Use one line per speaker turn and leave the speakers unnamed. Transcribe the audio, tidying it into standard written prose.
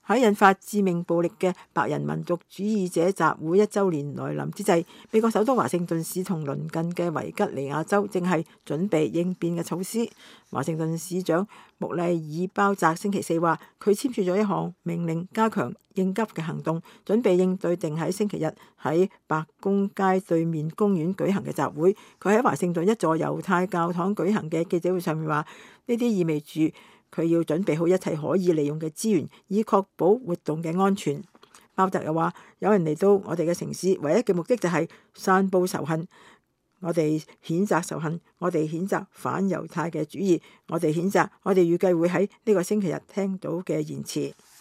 喺引發致命暴力嘅白人民族主義者集會1週年來臨之際，美國首都華盛頓市同鄰近嘅維吉尼亞州正係準備應變嘅措施。華盛頓市長穆麗爾鮑澤星期四話，佢簽署咗一項命令，加強應急嘅行動，準備應對定喺星期日喺白宮街對面公園舉行嘅集會。佢喺華盛頓一座猶太教堂舉行嘅記者會上面話，呢啲意味住佢要準備好一切可以利用嘅資源，以確保活動嘅安全。鮑澤又話，有人嚟到我哋嘅城市，唯一嘅目的就係散佈仇恨。我哋譴責仇恨，我哋譴責反猶太嘅主義，我哋譴責我哋預計會喺呢個星期日聽到嘅言辭。